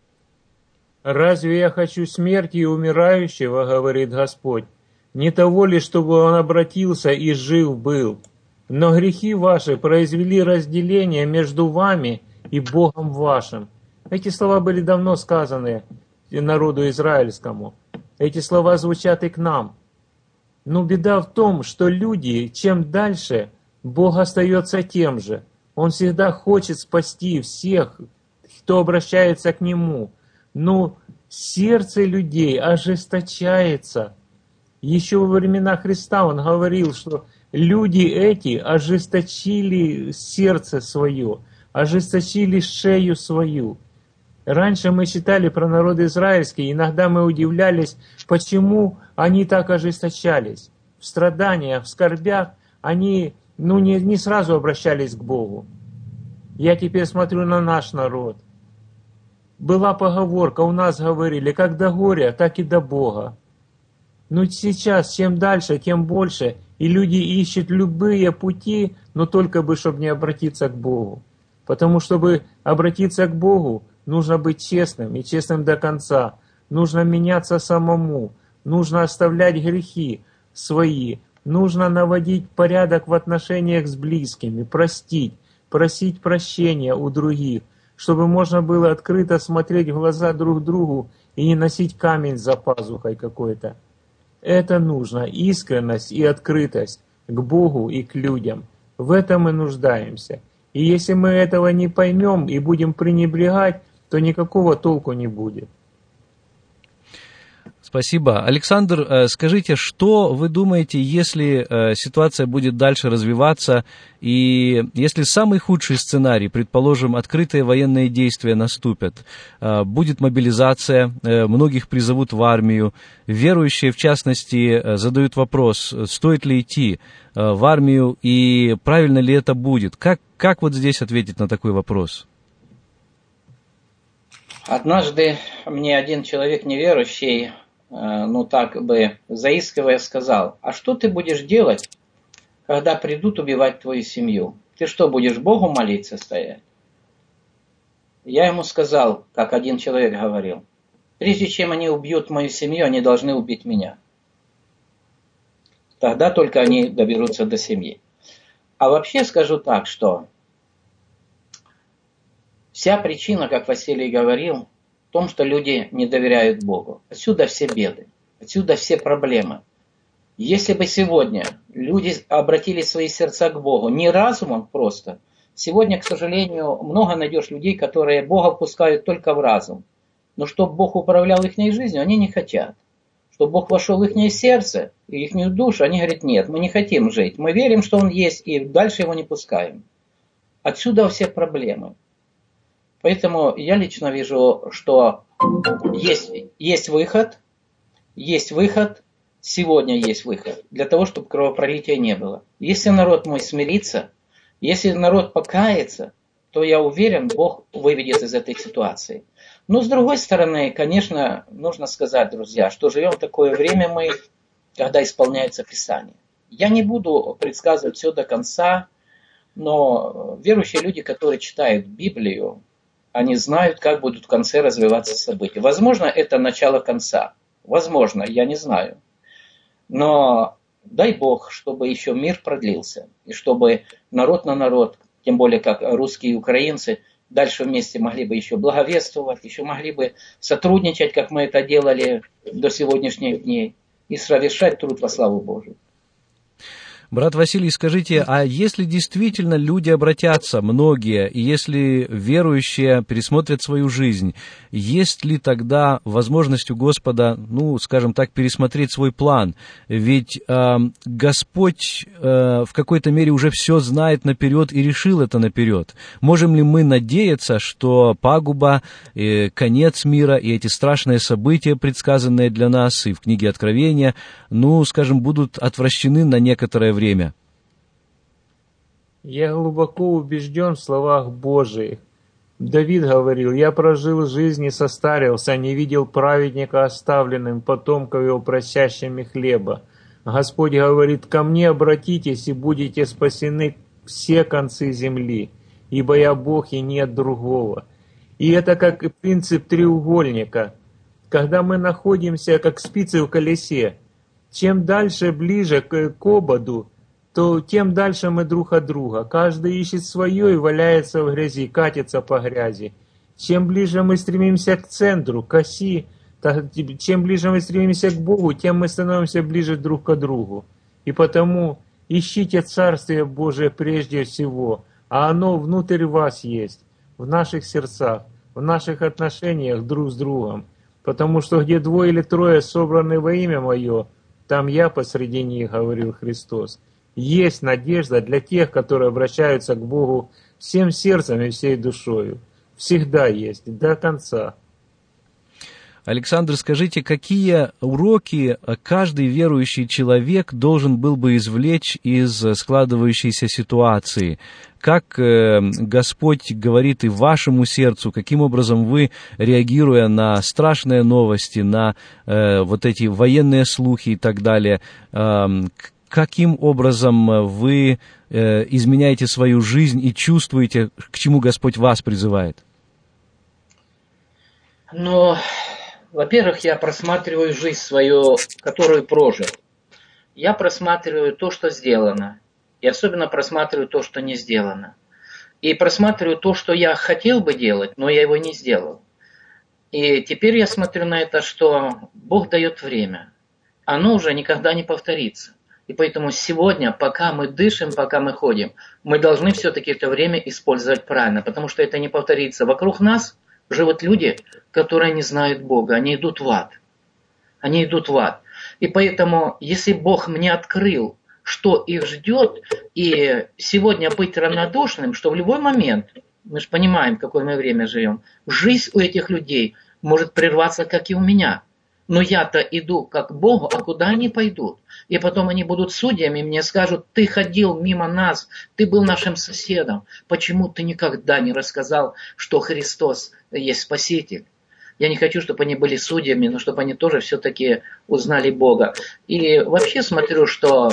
«Разве я хочу смерти умирающего, — говорит Господь, — не того ли, чтобы он обратился и жив был? Но грехи ваши произвели разделение между вами и Богом вашим». Эти слова были давно сказаны народу израильскому. Эти слова звучат и к нам. Но беда в том, что люди, чем дальше, Бог остается тем же. Он всегда хочет спасти всех, кто обращается к Нему. Но сердце людей ожесточается. Еще во времена Христа Он говорил, что люди эти ожесточили сердце свое, ожесточили шею свою. Раньше мы читали про народ израильский, иногда мы удивлялись, почему они так ожесточались. В страданиях, в скорбях они ну, не, не сразу обращались к Богу. Я теперь смотрю на наш народ. Была поговорка, у нас говорили, как до горя, так и до Бога. Но сейчас, чем дальше, тем больше, и люди ищут любые пути, но только бы, чтобы не обратиться к Богу. Потому, чтобы обратиться к Богу, нужно быть честным, и честным до конца. Нужно меняться самому, нужно оставлять грехи, свои. Нужно наводить порядок в отношениях с близкими, простить, просить прощения у других, чтобы можно было открыто смотреть в глаза друг другу и не носить камень за пазухой какой-то. Это нужно, искренность и открытость к Богу и к людям. В этом мы нуждаемся. И если мы этого не поймем и будем пренебрегать, то никакого толку не будет. Спасибо. Александр, скажите, что вы думаете, если ситуация будет дальше развиваться, и если самый худший сценарий, предположим, открытые военные действия наступят, будет мобилизация, многих призовут в армию, верующие, в частности, задают вопрос, стоит ли идти в армию и правильно ли это будет? Как, как вот здесь ответить на такой вопрос? Однажды мне один человек неверующий, ну так бы заискивая, сказал: а что ты будешь делать, когда придут убивать твою семью? Ты что, будешь Богу молиться стоять? Я ему сказал, как один человек говорил: прежде чем они убьют мою семью, они должны убить меня. Тогда только они доберутся до семьи. А вообще скажу так, что вся причина, как Василий говорил, в том, что люди не доверяют Богу. Отсюда все беды, отсюда все проблемы. Если бы сегодня люди обратили свои сердца к Богу, не разумом просто, сегодня, к сожалению, много найдешь людей, которые Бога впускают только в разум. Но чтобы Бог управлял их жизнью, они не хотят. Чтобы Бог вошел в их сердце и их душу, они говорят: нет, мы не хотим жить. Мы верим, что Он есть, и дальше Его не пускаем. Отсюда все проблемы. Поэтому я лично вижу, что есть, есть выход, есть выход, сегодня есть выход, для того, чтобы кровопролития не было. Если народ мой смирится, если народ покается, то я уверен, Бог выведет из этой ситуации. Но с другой стороны, конечно, нужно сказать, друзья, что живем в такое время мы, когда исполняется Писание. Я не буду предсказывать все до конца, но верующие люди, которые читают Библию, они знают, как будут в конце развиваться события. Возможно, это начало конца. Возможно, я не знаю. Но дай Бог, чтобы еще мир продлился. И чтобы народ на народ, тем более как русские и украинцы, дальше вместе могли бы еще благовествовать, еще могли бы сотрудничать, как мы это делали до сегодняшних дней, и совершать труд во славу Божию. Брат Василий, скажите, а если действительно люди обратятся, многие, и если верующие пересмотрят свою жизнь, есть ли тогда возможность у Господа, ну, скажем так, пересмотреть свой план? Ведь э, Господь э, в какой-то мере уже все знает наперед и решил это наперед. Можем ли мы надеяться, что пагуба, э, конец мира и эти страшные события, предсказанные для нас и в книге Откровения, ну, скажем, будут отвращены на некоторое время? время. Я глубоко убежден в словах Божиих. Давид говорил: я прожил жизнь и состарился, не видел праведника оставленным, потомков его просящими хлеба. Господь говорит: ко мне обратитесь и будете спасены все концы земли, ибо я Бог и нет другого. И это как принцип треугольника. Когда мы находимся как спицы в колесе, чем дальше ближе к, к ободу, то тем дальше мы друг от друга. Каждый ищет свое и валяется в грязи, катится по грязи. Чем ближе мы стремимся к центру, к оси, чем ближе мы стремимся к Богу, тем мы становимся ближе друг к другу. И потому ищите Царствие Божие прежде всего, а оно внутрь вас есть, в наших сердцах, в наших отношениях друг с другом. Потому что где двое или трое собраны во имя Мое, там я посреди них, говорил Христос. Есть надежда для тех, которые обращаются к Богу всем сердцем и всей душою. Всегда есть, до конца. Александр, скажите, какие уроки каждый верующий человек должен был бы извлечь из складывающейся ситуации? Как Господь говорит и вашему сердцу, каким образом вы, реагируя на страшные новости, на э, вот эти военные слухи и так далее, э, каким образом вы э, изменяете свою жизнь и чувствуете, к чему Господь вас призывает? Ну, во-первых, я просматриваю жизнь свою, которую прожил. я просматриваю то, что сделано. И особенно просматриваю то, что не сделано. И просматриваю то, что я хотел бы делать, но я его не сделал. И теперь я смотрю на это, что Бог дает время. Оно уже никогда не повторится. И поэтому сегодня, пока мы дышим, пока мы ходим, мы должны все-таки это время использовать правильно, потому что это не повторится. Вокруг нас живут люди, которые не знают Бога, они идут в ад. Они идут в ад. И поэтому, если Бог мне открыл, что их ждет, и сегодня быть равнодушным, что в любой момент, мы же понимаем, в какое мы время живем, жизнь у этих людей может прерваться, как и у меня. Но я-то иду как к Богу, а куда они пойдут? И потом они будут судьями, мне скажут, ты ходил мимо нас, ты был нашим соседом. Почему ты никогда не рассказал, что Христос есть Спаситель? Я не хочу, чтобы они были судьями, но чтобы они тоже все-таки узнали Бога. И вообще смотрю, что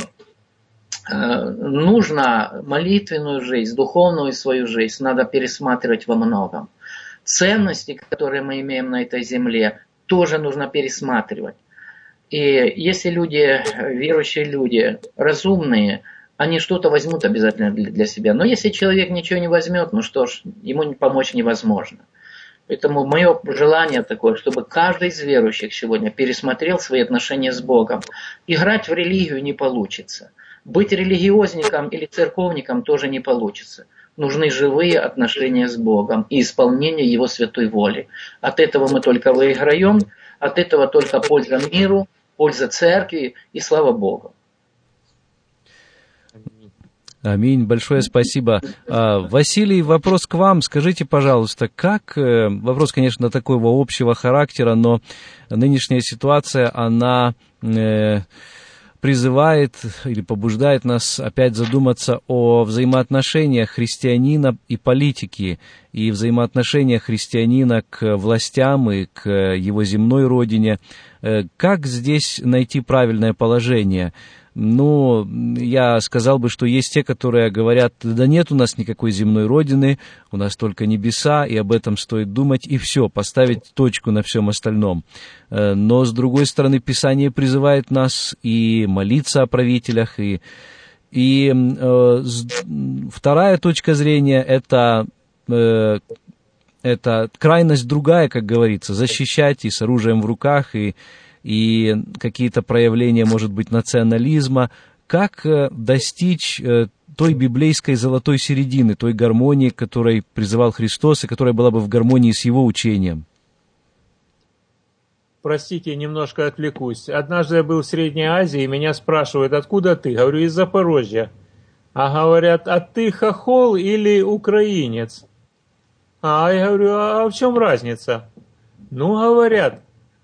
нужно молитвенную жизнь, духовную свою жизнь надо пересматривать во многом. Ценности, которые мы имеем на этой земле, тоже нужно пересматривать. И если люди, верующие люди, разумные, они что-то возьмут обязательно для себя. Но если человек ничего не возьмет, ну что ж, ему помочь невозможно. Поэтому мое желание такое, чтобы каждый из верующих сегодня пересмотрел свои отношения с Богом. Играть в религию не получится. Быть религиозником или церковником тоже не получится. Нужны живые отношения с Богом и исполнение Его святой воли. От этого мы только выиграем, от этого только польза миру, польза церкви и слава Богу. Аминь. Большое спасибо. Василий, вопрос к вам. Скажите, пожалуйста, как, вопрос, конечно, такого общего характера, но нынешняя ситуация, она призывает или побуждает нас опять задуматься о взаимоотношениях христианина и политики, и взаимоотношениях христианина к властям и к его земной родине. Как здесь найти правильное положение? Ну, я сказал бы, что есть те, которые говорят, да нет у нас никакой земной родины, у нас только небеса, и об этом стоит думать, и все, поставить точку на всем остальном. Но, с другой стороны, Писание призывает нас и молиться о правителях, и, и э, вторая точка зрения — это... Э, это крайность другая, как говорится, защищать и с оружием в руках, и и какие-то проявления, может быть, национализма. Как достичь той библейской золотой середины, той гармонии, к которой призывал Христос, и которая была бы в гармонии с Его учением? Простите, немножко отвлекусь. Однажды я был в Средней Азии, и меня спрашивают, откуда ты? Говорю, из Запорожья. А говорят, а ты хохол или украинец? А я говорю, а в чем разница? Ну, говорят,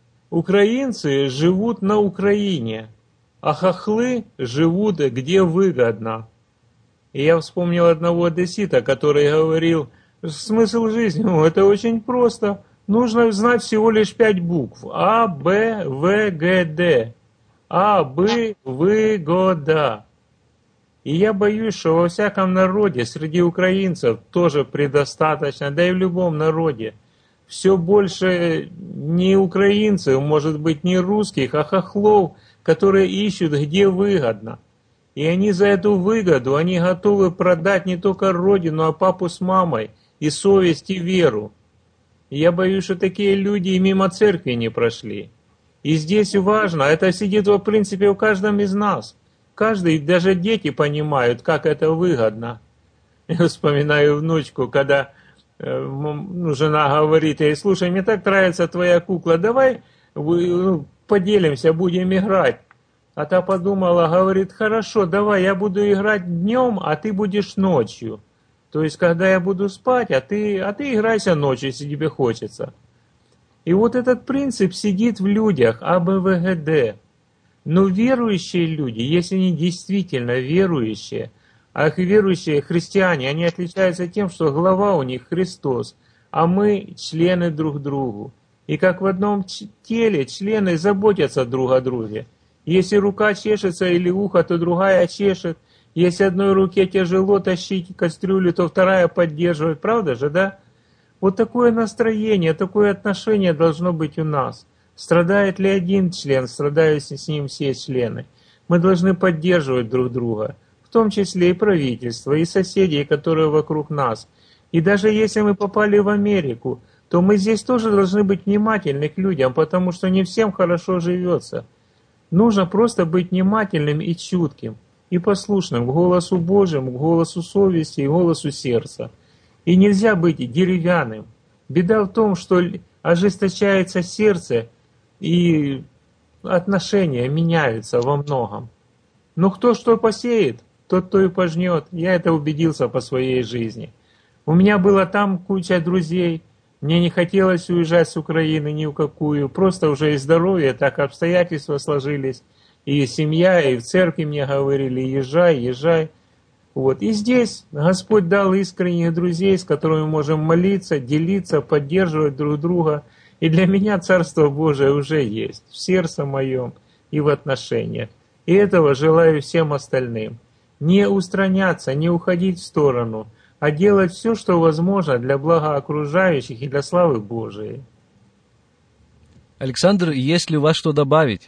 украинцы живут на Украине, а хохлы живут где выгодно. И я вспомнил одного одессита, который говорил, смысл жизни, ну, это очень просто. Нужно знать всего лишь пять букв. А, Б, В, Г, Д. А, Б, выгода. И я боюсь, что во всяком народе, среди украинцев тоже предостаточно, да и в любом народе, все больше не украинцев, может быть, не русских, а хохлов, которые ищут, где выгодно. И они за эту выгоду, они готовы продать не только родину, а папу с мамой, и совесть, и веру. И я боюсь, что такие люди и мимо церкви не прошли. И здесь важно, это сидит, в принципе, в каждом из нас. Каждый, даже дети понимают, как это выгодно. Я вспоминаю внучку, когда... Ну, жена говорит ей, слушай, мне так нравится твоя кукла, давай ну, поделимся, будем играть. А та подумала, говорит, хорошо, давай, я буду играть днем, а ты будешь ночью. То есть, когда я буду спать, а ты, а ты играйся ночью, если тебе хочется. И вот этот принцип сидит в людях, А, Б, В, Г, Д. Но верующие люди, если они действительно верующие, а верующие христиане, они отличаются тем, что глава у них Христос, а мы члены друг другу. И как в одном теле члены заботятся друг о друге. Если рука чешется или ухо, то другая чешет. Если одной руке тяжело тащить кастрюлю, то вторая поддерживает. Правда же, да? Вот такое настроение, такое отношение должно быть у нас. Страдает ли один член, страдают с ним все члены. Мы должны поддерживать друг друга, в том числе и правительство, и соседей, которые вокруг нас. И даже если мы попали в Америку, то мы здесь тоже должны быть внимательны к людям, потому что не всем хорошо живется. Нужно просто быть внимательным и чутким, и послушным к голосу Божьему, к голосу совести и голосу сердца. И нельзя быть деревянным. Беда в том, что ожесточается сердце, и отношения меняются во многом. Но кто что посеет, тот то и пожнет. Я это убедился по своей жизни. У меня было там куча друзей. Мне не хотелось уезжать с Украины ни в какую. Просто уже и здоровье, так обстоятельства сложились. И семья, и в церкви мне говорили: езжай, езжай. Вот. И здесь Господь дал искренних друзей, с которыми мы можем молиться, делиться, поддерживать друг друга. И для меня Царство Божие уже есть в сердце моем и в отношениях. И этого желаю всем остальным. Не устраняться, не уходить в сторону, а делать все, что возможно для блага окружающих и для славы Божией. Александр, есть ли у вас что добавить?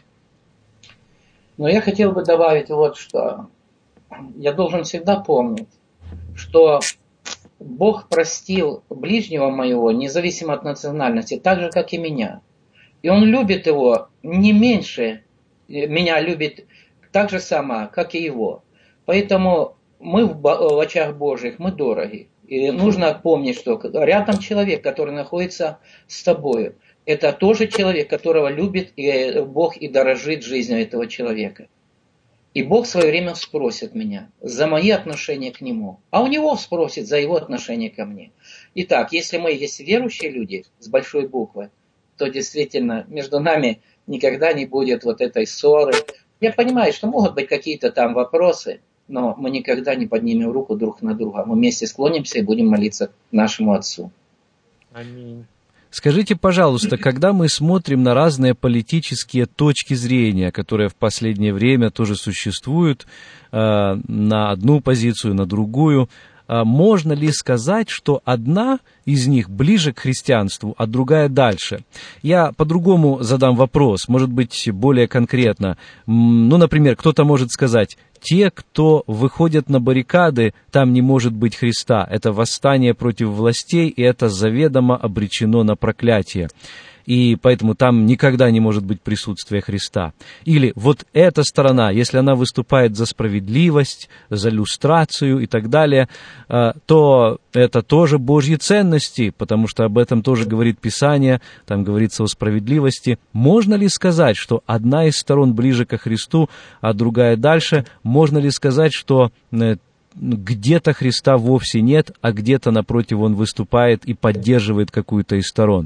Но я хотел бы добавить вот что. Я должен всегда помнить, что Бог простил ближнего моего, независимо от национальности, так же, как и меня. И Он любит его не меньше, меня любит так же само, как и его. Поэтому мы в очах Божьих, мы дороги. И нужно помнить, что рядом человек, который находится с тобой, это тоже человек, которого любит и Бог и дорожит жизнью этого человека. И Бог в свое время спросит меня за мои отношения к Нему. А у Него спросит за Его отношение ко мне. Итак, если мы есть верующие люди с большой буквы, то действительно между нами никогда не будет вот этой ссоры. Я понимаю, что могут быть какие-то там вопросы, но мы никогда не поднимем руку друг на друга. Мы вместе склонимся и будем молиться нашему Отцу. Аминь. Скажите, пожалуйста, когда мы смотрим на разные политические точки зрения, которые в последнее время тоже существуют, э, на одну позицию, на другую, э, можно ли сказать, что одна из них ближе к христианству, а другая дальше? Я по-другому задам вопрос, может быть, более конкретно. Ну, например, кто-то может сказать: те, кто выходят на баррикады, там не может быть Христа. Это восстание против властей, и это заведомо обречено на проклятие. И поэтому там никогда не может быть присутствия Христа. Или вот эта сторона, если она выступает за справедливость, за люстрацию и так далее, то это тоже Божьи ценности, потому что об этом тоже говорит Писание, там говорится о справедливости. Можно ли сказать, что одна из сторон ближе ко Христу, а другая дальше? Можно ли сказать, что где-то Христа вовсе нет, а где-то, напротив, Он выступает и поддерживает какую-то из сторон?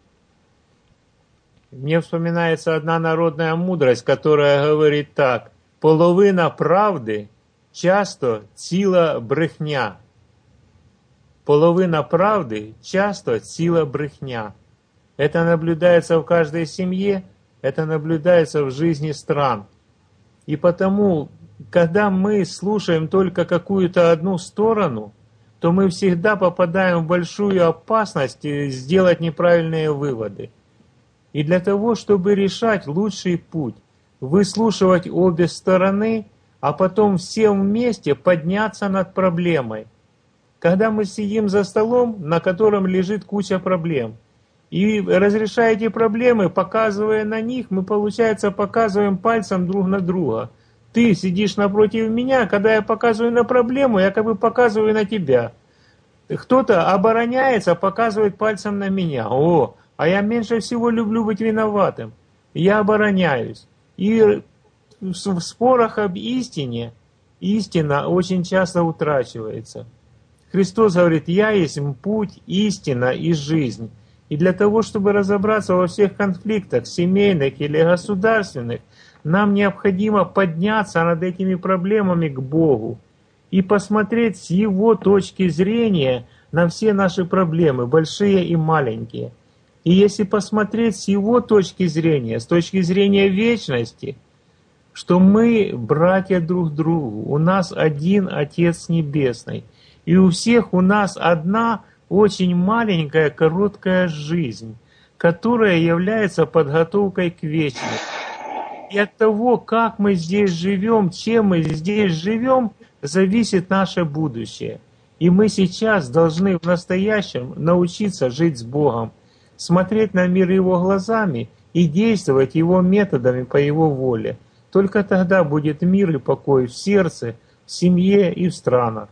Мне вспоминается одна народная мудрость, которая говорит так: половина правди часто ціла брехня. Половина правды часто ціла брехня. Это наблюдается в каждой семье, это наблюдается в жизни стран. И потому, когда мы слушаем только какую-то одну сторону, то мы всегда попадаем в большую опасность сделать неправильные выводы. И для того, чтобы решать лучший путь, выслушивать обе стороны, а потом всем вместе подняться над проблемой. Когда мы сидим за столом, на котором лежит куча проблем, и разрешая эти проблемы, показывая на них, мы, получается, показываем пальцем друг на друга. Ты сидишь напротив меня, когда я показываю на проблему, я как бы показываю на тебя. Кто-то обороняется, показывает пальцем на меня. О, а я меньше всего люблю быть виноватым. Я обороняюсь. И в спорах об истине, истина очень часто утрачивается. Христос говорит: «Я есть путь, истина и жизнь». И для того, чтобы разобраться во всех конфликтах, семейных или государственных, нам необходимо подняться над этими проблемами к Богу и посмотреть с Его точки зрения на все наши проблемы, большие и маленькие. И если посмотреть с Его точки зрения, с точки зрения вечности, что мы братья друг другу, у нас один Отец Небесный, и у всех у нас одна очень маленькая, короткая жизнь, которая является подготовкой к вечности. И от того, как мы здесь живем, чем мы здесь живем, зависит наше будущее. И мы сейчас должны в настоящем научиться жить с Богом, смотреть на мир Его глазами и действовать Его методами по Его воле. Только тогда будет мир и покой в сердце, в семье и в странах.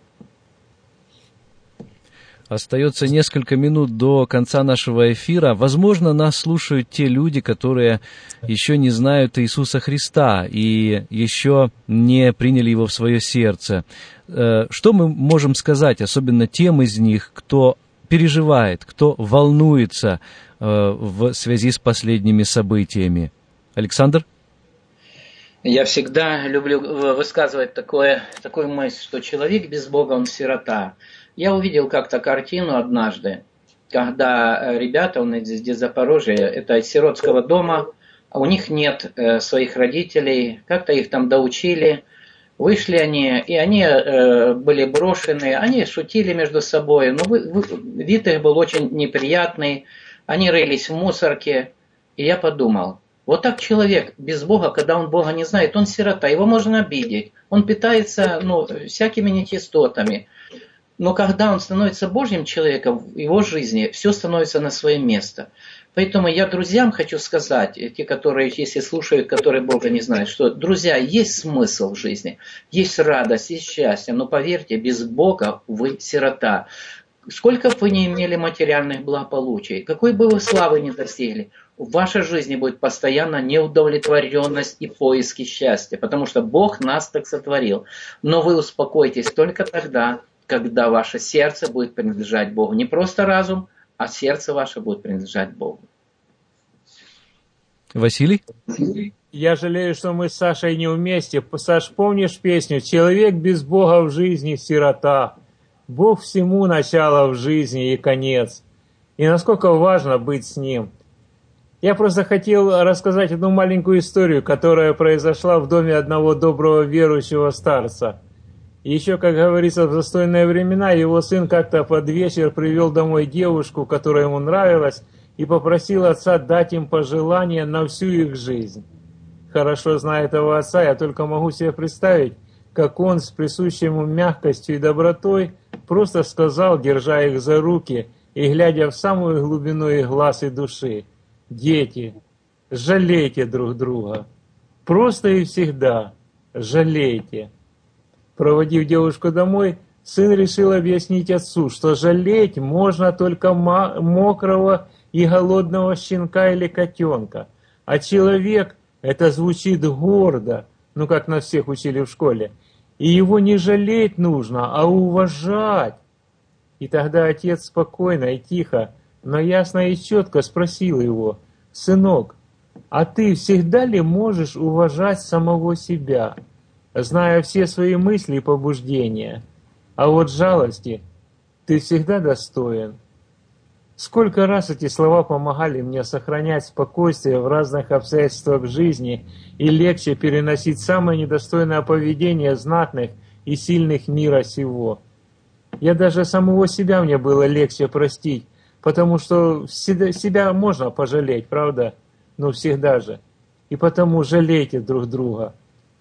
Остается несколько минут до конца нашего эфира. Возможно, нас слушают те люди, которые еще не знают Иисуса Христа и еще не приняли Его в свое сердце. Что мы можем сказать, особенно тем из них, кто переживает, кто волнуется в связи с последними событиями? Александр? Я всегда люблю высказывать такое, такую мысль, что человек без Бога, он сирота. Я увидел как-то картину однажды, когда ребята, он из Запорожья, это из сиротского дома, у них нет э, своих родителей, как-то их там доучили, вышли они, и они э, были брошены, они шутили между собой, но вы, вы, вид их был очень неприятный, они рылись в мусорке, и я подумал, вот так человек без Бога, когда он Бога не знает, он сирота, его можно обидеть, он питается ну, всякими нечистотами. Но когда он становится Божьим человеком в его жизни, все становится на свое место. Поэтому я друзьям хочу сказать, те, которые, если слушают, которые Бога не знают, что, друзья, есть смысл в жизни, есть радость, есть счастье, но поверьте, без Бога вы сирота. Сколько бы вы не имели материальных благополучий, какой бы вы славы не достигли, в вашей жизни будет постоянно неудовлетворенность и поиски счастья, потому что Бог нас так сотворил. Но вы успокойтесь только тогда, когда ваше сердце будет принадлежать Богу. Не просто разум, а сердце ваше будет принадлежать Богу. Василий? Я жалею, что мы с Сашей не вместе. Саш, помнишь песню «Человек без Бога в жизни сирота». Бог всему начало в жизни и конец. И насколько важно быть с Ним. Я просто хотел рассказать одну маленькую историю, которая произошла в доме одного доброго верующего старца. Еще, как говорится, в застойные времена его сын как-то под вечер привел домой девушку, которая ему нравилась, и попросил отца дать им пожелания на всю их жизнь. Хорошо зная этого отца, я только могу себе представить, как он с присущей ему мягкостью и добротой просто сказал, держа их за руки и глядя в самую глубину их глаз и души: «Дети, жалейте друг друга, просто и всегда жалейте». Проводив девушку домой, сын решил объяснить отцу, что жалеть можно только мокрого и голодного щенка или котенка, а человек – это звучит гордо, ну как нас всех учили в школе, и его не жалеть нужно, а уважать. И тогда отец спокойно и тихо, но ясно и четко спросил его: «Сынок, а ты всегда ли можешь уважать самого себя, зная все свои мысли и побуждения? А вот жалости ты всегда достоин». Сколько раз эти слова помогали мне сохранять спокойствие в разных обстоятельствах жизни и легче переносить самое недостойное поведение знатных и сильных мира сего. Я даже самого себя мне было легче простить, потому что себя можно пожалеть, правда? Но всегда же. И потому жалейте друг друга.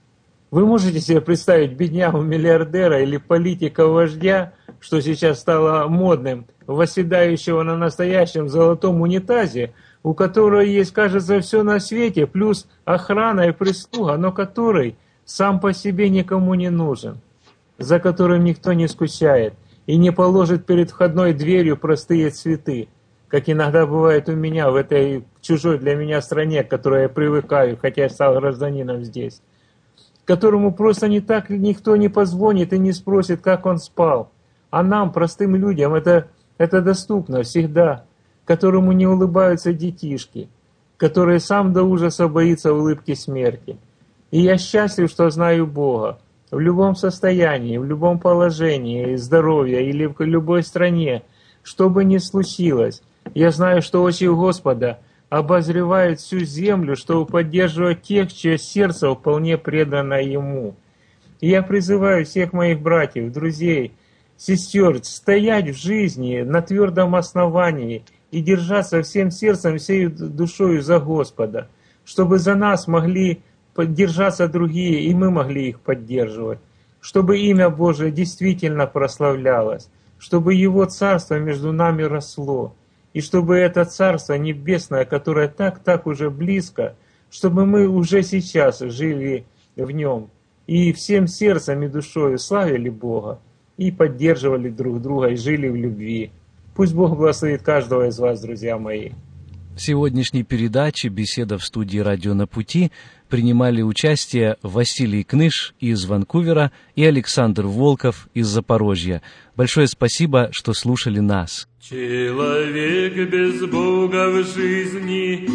Вы можете себе представить беднягу-миллиардера или политика-вождя, что сейчас стало модным, восседающего на настоящем золотом унитазе, у которого есть, кажется, все на свете, плюс охрана и прислуга, но который сам по себе никому не нужен, за которым никто не скучает и не положит перед входной дверью простые цветы, как иногда бывает у меня в этой чужой для меня стране, к которой я привыкаю, хотя я стал гражданином здесь, которому просто не так никто не позвонит и не спросит, как он спал. А нам, простым людям, это, это доступно всегда, которому не улыбаются детишки, который сам до ужаса боится улыбки смерти. И я счастлив, что знаю Бога. В любом состоянии, в любом положении здоровья или в любой стране, что бы ни случилось, я знаю, что очи Господа обозревают всю землю, чтобы поддерживать тех, чье сердце вполне предано Ему. И я призываю всех моих братьев, друзей, сестер, стоять в жизни на твердом основании и держаться всем сердцем, всей душою за Господа, чтобы за нас могли поддержаться другие, и мы могли их поддерживать, чтобы имя Божие действительно прославлялось, чтобы Его Царство между нами росло, и чтобы это Царство Небесное, которое так-так уже близко, чтобы мы уже сейчас жили в Нем, и всем сердцем и душою славили Бога, и поддерживали друг друга, и жили в любви. Пусть Бог благословит каждого из вас, друзья мои. В сегодняшней передаче «Беседа в студии «Радио на пути» принимали участие Василий Кныш из Ванкувера и Александр Волков из Запорожья. Большое спасибо, что слушали нас. Человек без Бога в жизни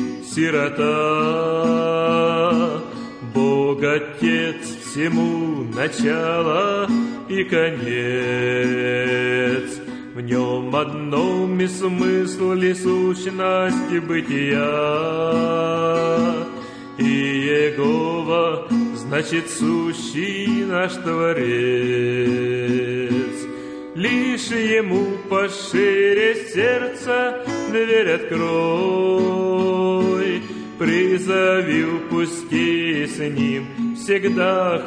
сирота, Бог Отец всему начало и конец. В нем одном и смысл и сущность бытия, и Егова значит сущий наш Творец. Лишь Ему пошире сердца дверь открой, призови в пусти с Ним всегда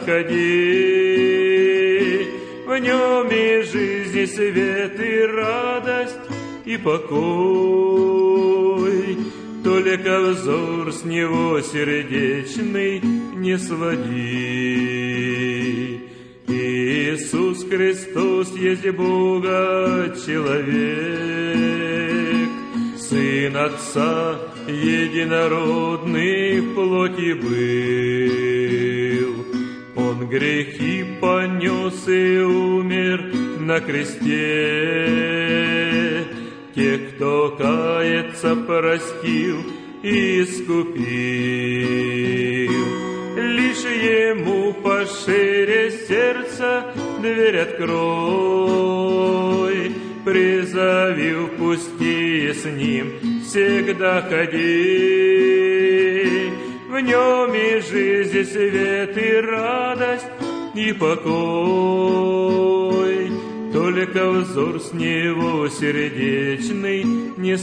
ходи. В Нем и жизнь, и свет, и радость, и покой. Только взор с Него сердечный не своди. Иисус Христос есть Бога человек, Сын Отца единородный в плоти был. Он грехи понес и умер на кресте. Тех, кто кается, простил и искупил. Лишь Ему пошире сердца дверь открой, призови в пусти с Ним всегда ходи. В Нем и жизнь, и свет, и радость, и покой. Только взор с Него сердечный не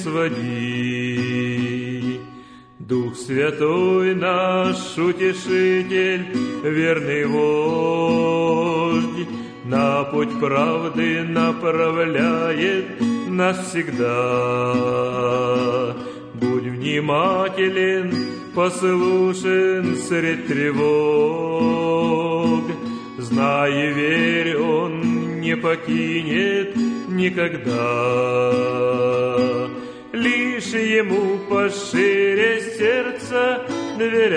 своди. Дух Святой наш утешитель, верный вождь, на путь правды направляет нас всегда. Будь внимателен, послушен средь тревог, знай и верь, Он не покинет никогда. Лишь Ему пошире сердца дверь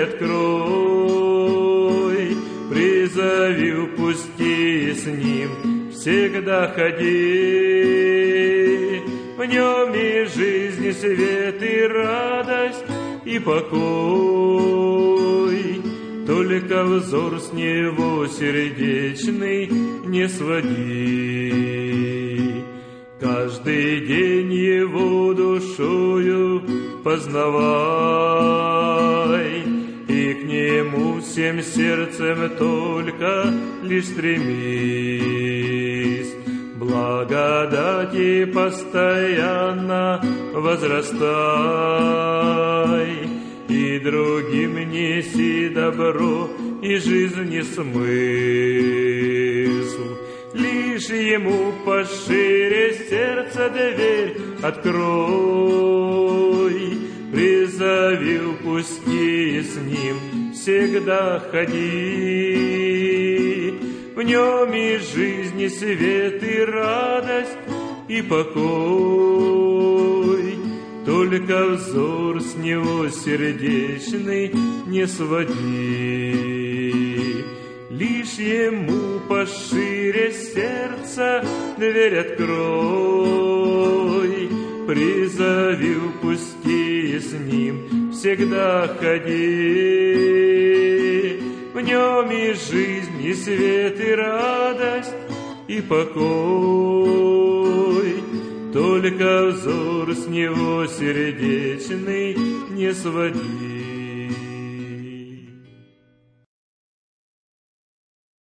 открой, призови в пусти с Ним всегда ходи. В Нем и жизнь, и свет, и радость, и покой. Только взор с Него сердечный не своди. Каждый день Его душою познавай, и к Нему всем сердцем только лишь стремись. Благодати постоянно возрастай, и другим неси добро и жизни смысл. Лишь Ему пошире сердца дверь открой, призови в пусти с Ним всегда ходи. В Нем и жизнь, и свет, и радость, и покой. Только взор с Него сердечный не своди. Лишь Ему пошире сердца дверь открой, призови в пусти с Ним всегда ходи. В Нем и жизнь, и свет, и радость, и покой. Только взор с Него сердечный не своди.